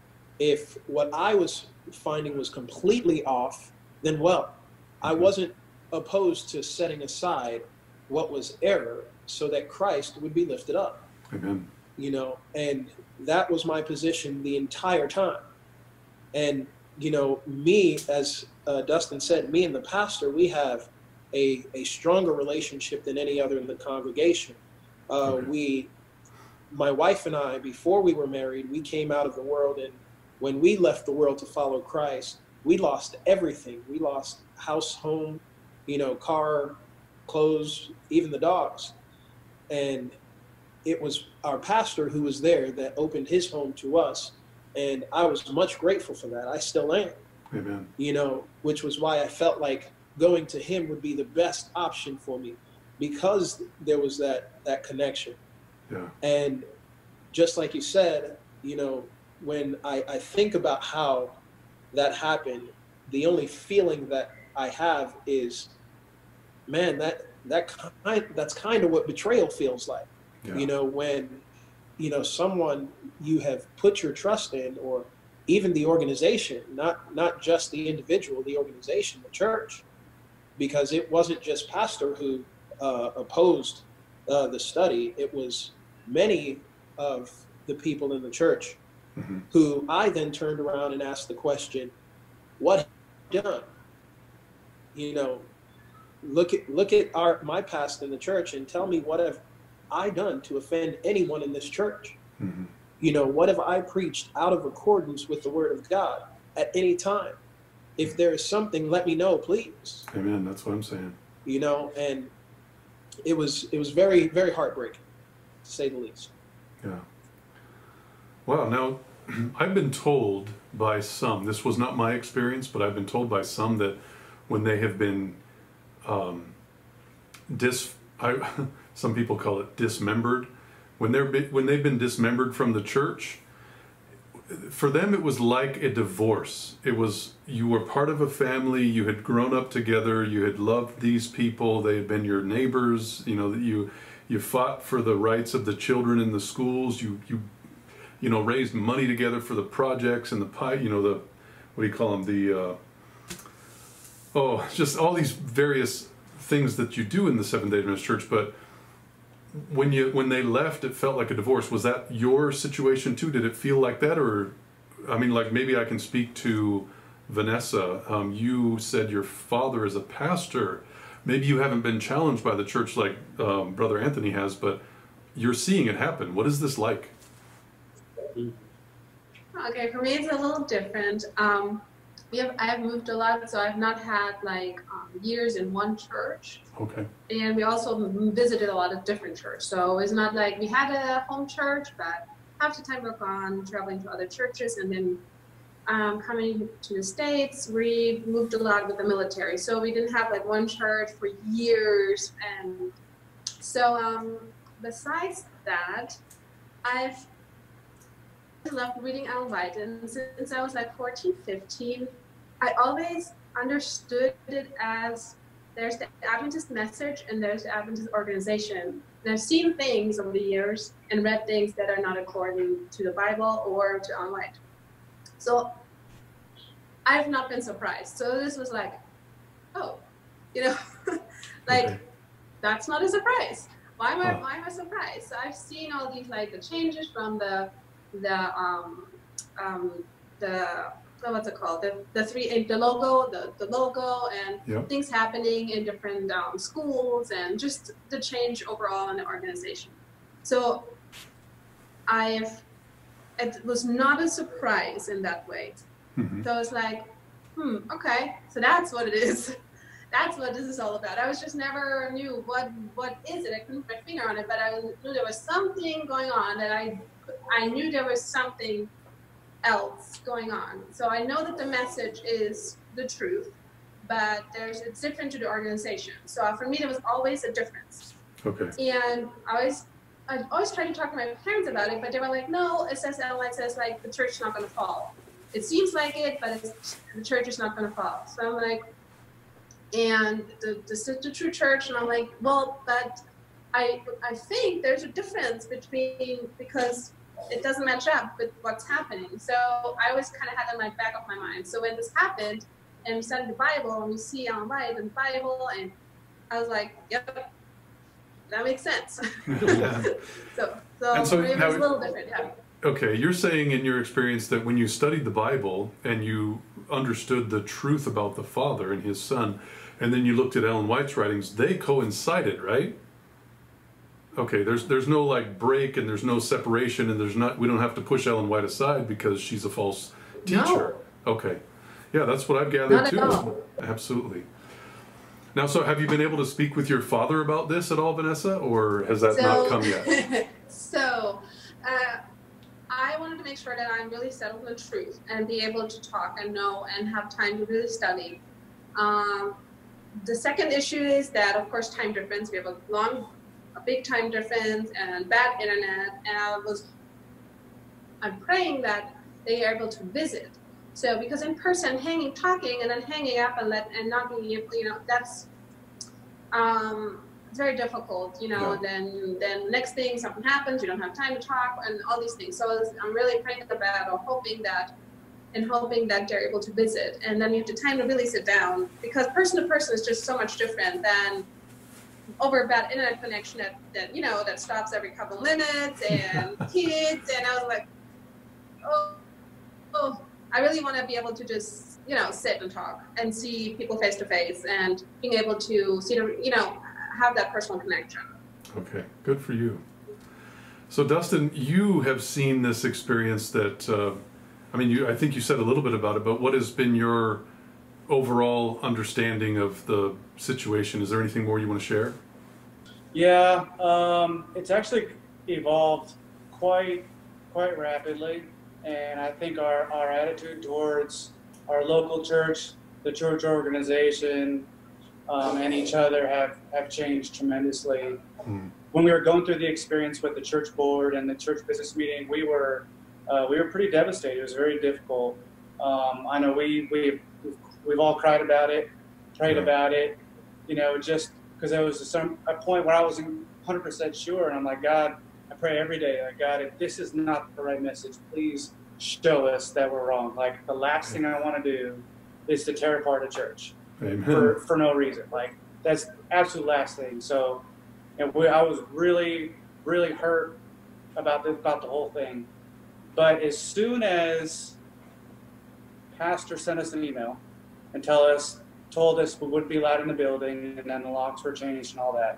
If what I was finding was completely off, then well. Mm-hmm. I wasn't opposed to setting aside what was error so that Christ would be lifted up. Amen. You know, and that was my position the entire time. And, you know, me, as uh, Dustin said, me and the pastor, we have a, a stronger relationship than any other in the congregation. Uh, okay. We, my wife and I, before we were married, we came out of the world, and when we left the world to follow Christ, we lost everything. We lost house, home, you know, car, clothes, even the dogs. And it was our pastor who was there that opened his home to us. And I was much grateful for that. I still am. Amen. You know, which was why I felt like going to him would be the best option for me, because there was that, that connection. Yeah. And just like you said, you know, when I, I think about how that happened, the only feeling that I have is, man, that that kind that's kind of what betrayal feels like. Yeah. You know, when, you know, someone you have put your trust in, or even the organization, not not just the individual, the organization, the church, because it wasn't just pastor who uh, opposed uh, the study. It was many of the people in the church, mm-hmm. who I then turned around and asked the question, what have you done? You know, look at look at our my past in the church and tell me, what have I done to offend anyone in this church? Mm-hmm. You know, what have I preached out of accordance with the Word of God at any time? If there is something, let me know, please. Amen. That's what I'm saying. You know, and it was it was very, very heartbreaking, to say the least. Yeah. Wow. Now, I've been told by some, this was not my experience, but I've been told by some that when they have been um, dis, I, some people call it dismembered, when they're when they've been dismembered from the church, for them it was like a divorce. It was, you were part of a family, you had grown up together, you had loved these people, they had been your neighbors, you know, that you you fought for the rights of the children in the schools, you you you know, raised money together for the projects and the pie, you know, the, what do you call them, the uh, oh, just all these various things that you do in the Seventh-day Adventist Church. But when you when they left, it felt like a divorce. Was that your situation too? Did it feel like that? Or, I mean, like, maybe I can speak to Vanessa. Um, you said your father is a pastor. Maybe you haven't been challenged by the church like um, Brother Anthony has, but you're seeing it happen. What is this like? Okay, for me it's a little different. Um, we have I have moved a lot, so I've not had like um, years in one church. Okay. And we also visited a lot of different churches. So it's not like we had a home church, but half the time we're gone traveling to other churches, and then um, coming to the States, we moved a lot with the military. So we didn't have like one church for years. And so um, besides that, I've loved reading Ellen White, and since I was like fourteen, fifteen, I always understood it as there's the Adventist message and there's the Adventist organization. And I've seen things over the years and read things that are not according to the Bible or to Ellen White. So I've not been surprised. So this was like, oh, you know, like, okay. That's not a surprise. Why am I, why am I surprised? So I've seen all these, like, the changes from the the um, um, the what's it called? The the three the logo, the the logo, and Yep. things happening in different um, schools, and just the change overall in the organization. So I've it was not a surprise in that way. Mm-hmm. So it's like, hmm, okay, so that's what it is. That's what this is all about. I was just never knew what what is it. I couldn't put my finger on it, but I knew there was something going on, that I I knew there was something else going on. So I know that the message is the truth, but there's it's different to the organization. So for me, there was always a difference. Okay. And I always I always tried to talk to my parents about it, but they were like, no, it says Ellen White says like the church is not going to fall. It seems like it, but it's, the church is not going to fall. So I'm like, and the, this is the true church, and I'm like, well, but I I think there's a difference between, because it doesn't match up with what's happening. So I always kind of had it in my back of my mind. So when this happened, and we studied the Bible, and we see Ellen White in the Bible, and I was like, yep, that makes sense. Yeah. so so, And so it now- was a little different, yeah. Okay, you're saying in your experience that when you studied the Bible and you understood the truth about the Father and His Son, and then you looked at Ellen White's writings, they coincided, right? Okay, there's there's no like break, and there's no separation, and there's not we don't have to push Ellen White aside because she's a false teacher. No. Okay, yeah, that's what I've gathered Not at too. all. Absolutely. Now, so have you been able to speak with your father about this at all, Vanessa, or has that not come yet? so, uh, I wanted to make sure that I'm really settled in the truth and be able to talk and know and have time to really study. Um, the second issue is that, of course, time difference. We have a long, a big time difference and bad internet. And I was, I'm praying that they are able to visit. So, because in person, hanging, talking, and then hanging up and let and not being able, you know, that's um, it's very difficult. You know, Yeah. then then next thing something happens, you don't have time to talk, and all these things. So I'm really praying about or hoping that, and hoping that they're able to visit, and then you have the time to really sit down, because person to person is just so much different than over a bad internet connection that, that you know that stops every couple minutes and kids, and I was like, oh, oh. I really want to be able to just, you know, sit and talk and see people face to face, and being able to see, the, you know, have that personal connection. Okay, good for you. So, Dustin, you have seen this experience that, uh, I mean, you, I think you said a little bit about it, but what has been your overall understanding of the situation? Is there anything more you want to share? Yeah, um, it's actually evolved quite quite rapidly, and I think our, our attitude towards our local church, the church organization, um, and each other have, have changed tremendously. Hmm. When we were going through the experience with the church board and the church business meeting, we were uh, we were pretty devastated. It was very difficult. Um, I know we we we've, we've all cried about it, prayed Yeah. about it, you know, just because there was some a point where I wasn't one hundred percent sure, and I'm like, God, I pray every day, like, God, if this is not the right message, please show us that we're wrong. Like, the last thing I want to do is to tear apart a church Amen. for, for no reason. Like, that's the absolute last thing. So, and we, I was really, really hurt about the, about the whole thing. But as soon as Pastor sent us an email and tell us, told us we wouldn't be allowed in the building, and then the locks were changed and all that,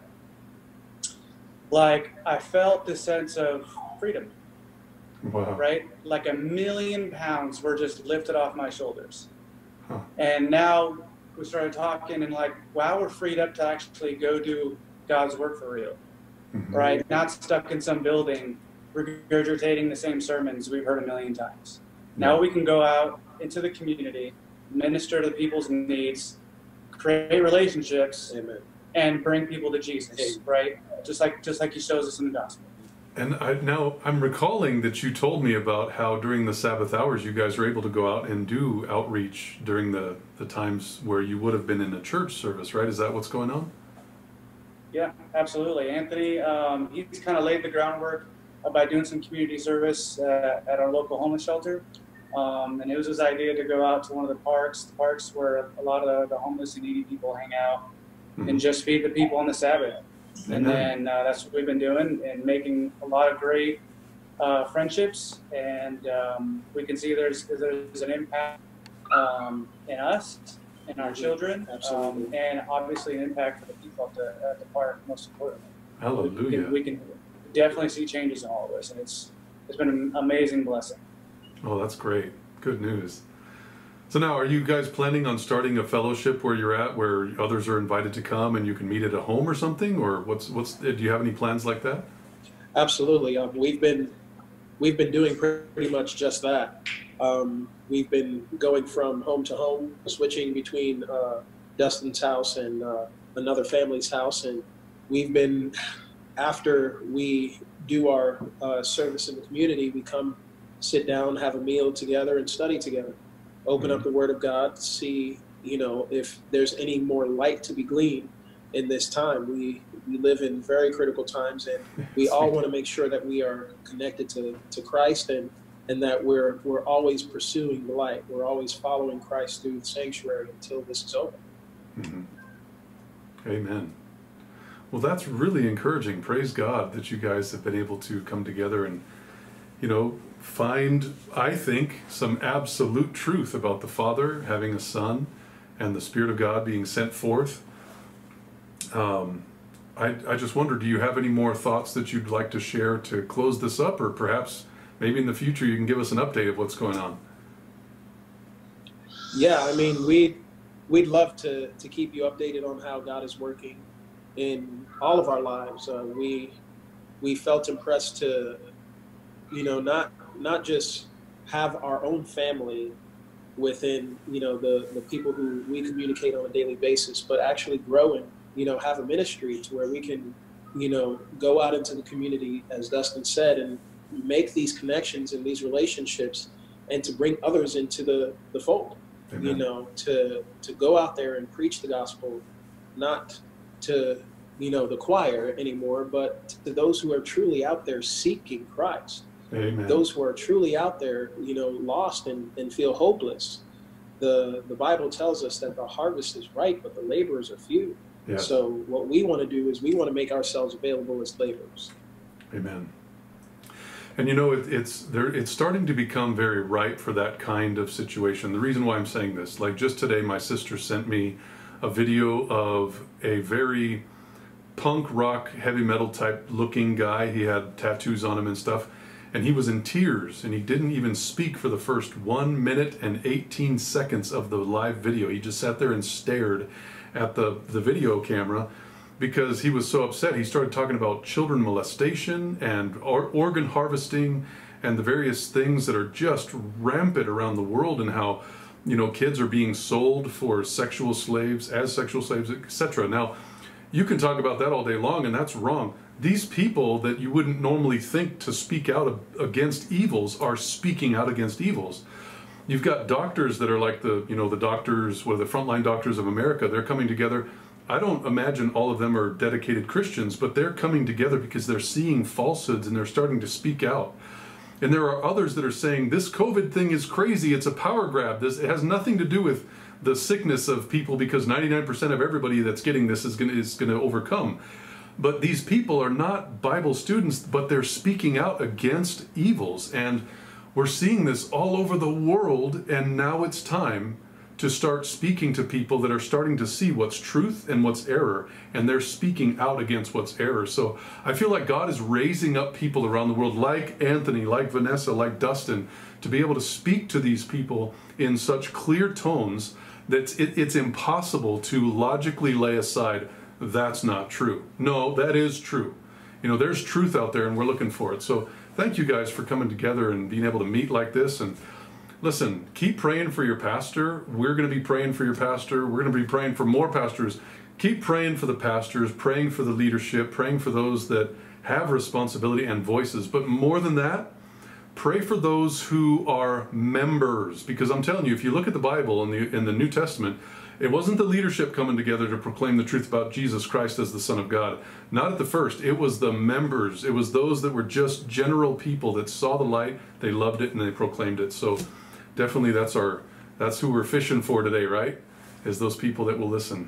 like, I felt this sense of freedom, Wow. right? Like a million pounds were just lifted off my shoulders. Huh. And now we started talking, and like, wow, we're freed up to actually go do God's work for real, Mhm. right? Not stuck in some building regurgitating the same sermons we've heard a million times. Now Yeah. we can go out into the community, minister to people's needs, create relationships, Amen. and bring people to Jesus, right? Just like just like He shows us in the gospel. And I, now I'm recalling that you told me about how during the Sabbath hours you guys were able to go out and do outreach during the, the times where you would have been in a church service, right? Is that what's going on? Yeah, absolutely. Anthony, um, he's kind of laid the groundwork uh, by doing some community service uh, at our local homeless shelter. Um, and it was his idea to go out to one of the parks, the parks where a lot of the homeless and needy people hang out, Mhm. and just feed the people on the Sabbath. And Amen. then uh, that's what we've been doing, and making a lot of great uh, friendships. And um, we can see there's there's an impact um, in us, in our children, Absolutely. um, and obviously an impact for the people at the, at the park, most importantly. Hallelujah. We can, we can definitely see changes in all of us, and it's it's been an amazing blessing. Oh, that's great. Good news. So now, are you guys planning on starting a fellowship where you're at, where others are invited to come and you can meet at a home or something? Or what's what's? Do you have any plans like that? Absolutely. Um, we've been we've been doing pretty much just that. Um, we've been going from home to home, switching between uh, Dustin's house and uh, another family's house, and we've been, after we do our uh, service in the community, we come sit down, have a meal together, and study together. Open Mm-hmm. up the Word of God, see, you know, if there's any more light to be gleaned in this time. We we live in very critical times, and we all want to make sure that we are connected to, to Christ, and and that we're we're always pursuing the light. We're always following Christ through the sanctuary until this is over. Mm-hmm. Amen. Well, that's really encouraging. Praise God that you guys have been able to come together and, you know, find, I think, some absolute truth about the Father having a Son and the Spirit of God being sent forth. Um, I, I just wonder, do you have any more thoughts that you'd like to share to close this up, or perhaps maybe in the future you can give us an update of what's going on? Yeah, I mean, we we'd love to to keep you updated on how God is working in all of our lives. Uh, we we felt impressed to, you know, not not just have our own family within, you know, the the people who we communicate on a daily basis, but actually grow and, you know, have a ministry to where we can, you know, go out into the community, as Dustin said, and make these connections and these relationships, and to bring others into the the fold. Amen. You know, to to go out there and preach the gospel, not to, you know, the choir anymore, but to those who are truly out there seeking Christ. Amen. Those who are truly out there, you know, lost and, and feel hopeless. The the Bible tells us that the harvest is ripe, but the laborers are few. Yeah. So what we want to do is we want to make ourselves available as laborers. Amen. And you know, it, it's there. It's starting to become very ripe for that kind of situation. The reason why I'm saying this, like just today, my sister sent me a video of a very punk rock, heavy metal type looking guy. He had tattoos on him and stuff, and he was in tears, and he didn't even speak for the first one minute and eighteen seconds of the live video. He just sat there and stared at the the video camera, because he was so upset. He started talking about children molestation and or organ harvesting and the various things that are just rampant around the world, and how, you know, kids are being sold for sexual slaves, as sexual slaves, et cetera. Now, you can talk about that all day long, and that's wrong. These people that you wouldn't normally think to speak out against evils are speaking out against evils. You've got doctors that are like the, you know, the doctors, what are the frontline doctors of America. They're coming together. I don't imagine all of them are dedicated Christians, but they're coming together because they're seeing falsehoods and they're starting to speak out. And there are others that are saying, this COVID thing is crazy, it's a power grab. This, it has nothing to do with the sickness of people, because ninety-nine percent of everybody that's getting this is going is going to overcome. But these people are not Bible students, but they're speaking out against evils. And we're seeing this all over the world, and now it's time to start speaking to people that are starting to see what's truth and what's error, and they're speaking out against what's error. So I feel like God is raising up people around the world like Anthony, like Vanessa, like Dustin, to be able to speak to these people in such clear tones that it, it's impossible to logically lay aside, that's not true. No, that is true. You know, there's truth out there, and we're looking for it. So thank you guys for coming together and being able to meet like this. And listen, keep praying for your pastor. We're going to be praying for your pastor. We're going to be praying for more pastors. Keep praying for the pastors, praying for the leadership, praying for those that have responsibility and voices. But more than that, pray for those who are members. Because I'm telling you, if you look at the Bible in the, in the New Testament, it wasn't the leadership coming together to proclaim the truth about Jesus Christ as the Son of God. Not at the first. It was the members. It was those that were just general people that saw the light, they loved it, and they proclaimed it. So definitely that's our that's who we're fishing for today, right? Is those people that will listen.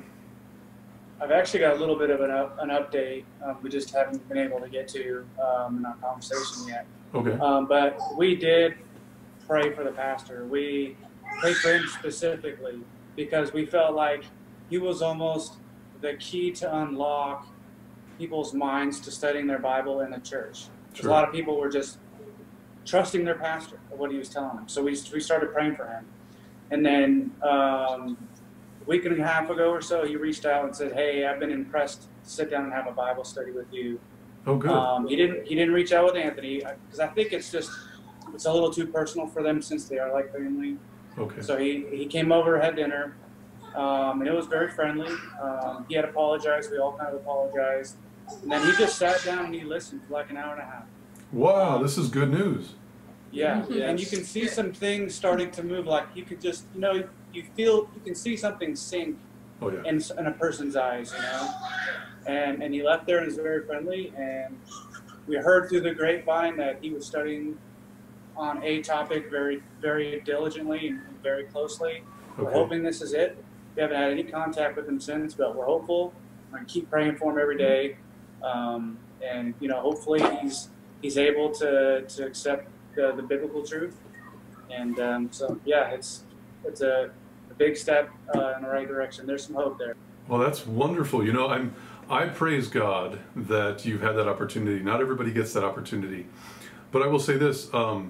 I've actually got a little bit of an, up, an update um, we just haven't been able to get to um, in our conversation yet. Okay. Um, but we did pray for the pastor. We prayed for him specifically because we felt like he was almost the key to unlock people's minds to studying their Bible in the church. Sure. A lot of people were just trusting their pastor of what he was telling them. So we, we started praying for him. And then um, a week and a half ago or so, he reached out and said, hey, I've been impressed to sit down and have a Bible study with you. Oh, good. Um, he didn't he didn't reach out with Anthony because I think it's just, it's a little too personal for them since they are like family. Okay. So he, he came over, had dinner, um, and it was very friendly. Um, he had apologized. We all kind of apologized. And then he just sat down and he listened for like an hour and a half. Wow, this is good news. Yeah, Yes. and you can see some things starting to move. Like you could just, you know, you feel, you can see something sink Oh, yeah. in, in a person's eyes, you know. And and he left there and was very friendly. And we heard through the grapevine that he was studying on a topic very, very diligently and very closely. We're Okay. hoping this is it. We haven't had any contact with him since, but we're hopeful. We're gonna keep praying for him every day, um, and you know, hopefully he's he's able to to accept the, the biblical truth. And um, so, yeah, it's it's a, a big step uh, in the right direction. There's some hope there. Well, that's wonderful. You know, I'm I praise God that you've had that opportunity. Not everybody gets that opportunity, but I will say this. Um,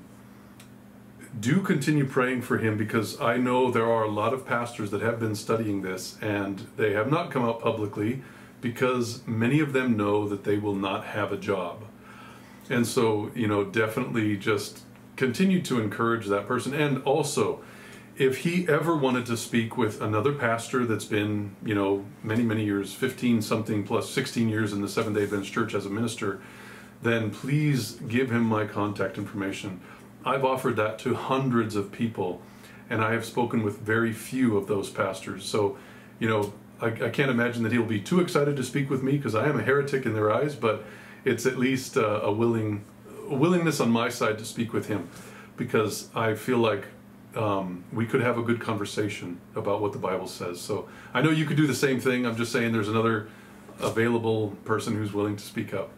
do continue praying for him, because I know there are a lot of pastors that have been studying this and they have not come out publicly because many of them know that they will not have a job. And so, you know, definitely just continue to encourage that person. And also, if he ever wanted to speak with another pastor that's been, you know, many, many years, fifteen something plus sixteen years in the Seventh-day Adventist Church as a minister, then please give him my contact information. I've offered that to hundreds of people, and I have spoken with very few of those pastors. So, you know, I, I can't imagine that he'll be too excited to speak with me because I am a heretic in their eyes, but it's at least uh, a willing a willingness on my side to speak with him, because I feel like um, we could have a good conversation about what the Bible says. So I know you could do the same thing. I'm just saying there's another available person who's willing to speak up.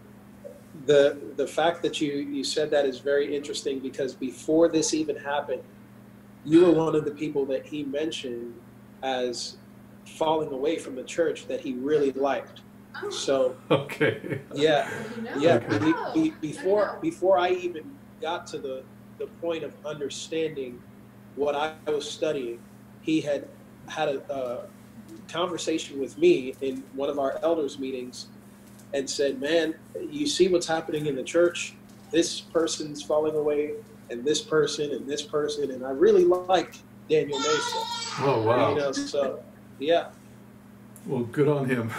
The the fact that you, you said that is very interesting, because before this even happened, you were one of the people that he mentioned as falling away from the church that he really liked. Oh. So Okay. yeah, You know? yeah. Okay. Be, be, Oh, before I know. before I even got to the the point of understanding what I was studying, he had had a, a conversation with me in one of our elders meetings and said, man, you see what's happening in the church? This person's falling away, and this person, and this person, and I really liked Daniel Mesa. Oh, wow. You know, so yeah, Well, good on him.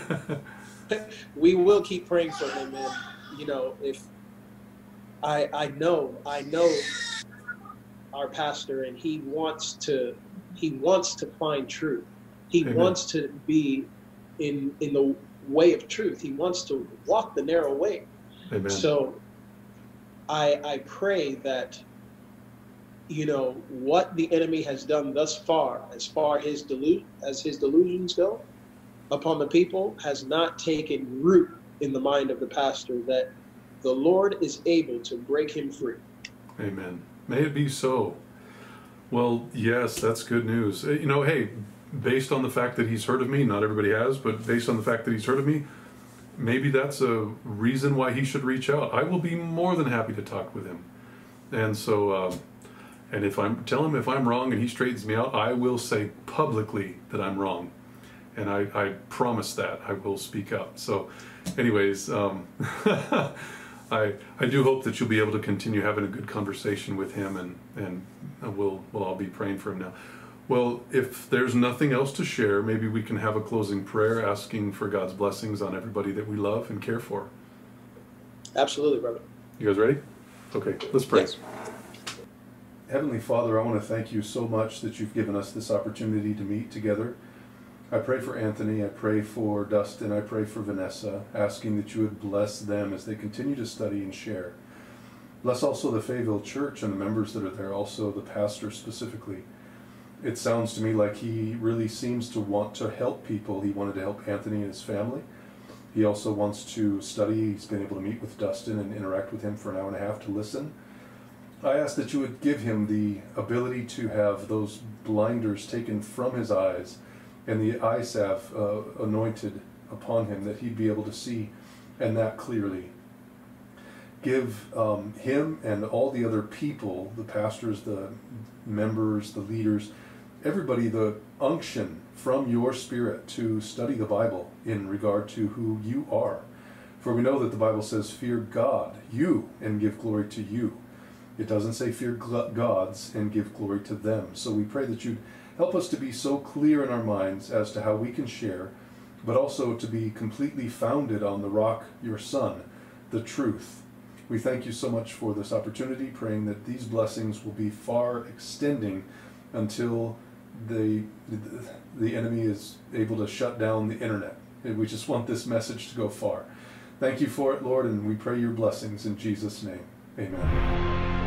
we will keep praying for him, and you know, if I I know I know our pastor, and he wants to he wants to find truth. He Amen. wants to be in in the way of truth. He wants to walk the narrow way. Amen. So I I pray that, you know, what the enemy has done thus far, as far his delu- as his delusions go upon the people, has not taken root in the mind of the pastor, that the Lord is able to break him free. Amen. May it be so. Well, yes, that's good news. Uh, You know, hey, based on the fact that he's heard of me, not everybody has, but based on the fact that he's heard of me, maybe that's a reason why he should reach out. I will be more than happy to talk with him. And so, uh, and if I'm, tell him if I'm wrong and he straightens me out, I will say publicly that I'm wrong. And I, I promise that I will speak up. So anyways, um, I, I do hope that you'll be able to continue having a good conversation with him, and, and we'll, we'll all be praying for him now. Well, if there's nothing else to share, maybe we can have a closing prayer asking for God's blessings on everybody that we love and care for. Absolutely, brother. You guys ready? Okay, let's pray. Yes. Heavenly Father, I want to thank you so much that you've given us this opportunity to meet together. I pray for Anthony, I pray for Dustin, I pray for Vanessa, asking that you would bless them as they continue to study and share. Bless also the Fayetteville Church and the members that are there, also the pastor specifically. It sounds to me like he really seems to want to help people. He wanted to help Anthony and his family. He also wants to study. He's been able to meet with Dustin and interact with him for an hour and a half to listen. I ask that you would give him the ability to have those blinders taken from his eyes and the eye salve uh, anointed upon him, that he'd be able to see, and that clearly. Give um, him and all the other people, the pastors, the members, the leaders, everybody, the unction from your Spirit to study the Bible in regard to who you are. For we know that the Bible says, fear God, you, and give glory to you. It doesn't say fear gods and give glory to them. So we pray that you'd help us to be so clear in our minds as to how we can share, but also to be completely founded on the rock, your Son, the truth. We thank you so much for this opportunity, praying that these blessings will be far extending until the, the enemy is able to shut down the internet. We just want this message to go far. Thank you for it, Lord, and we pray your blessings in Jesus' name. Amen.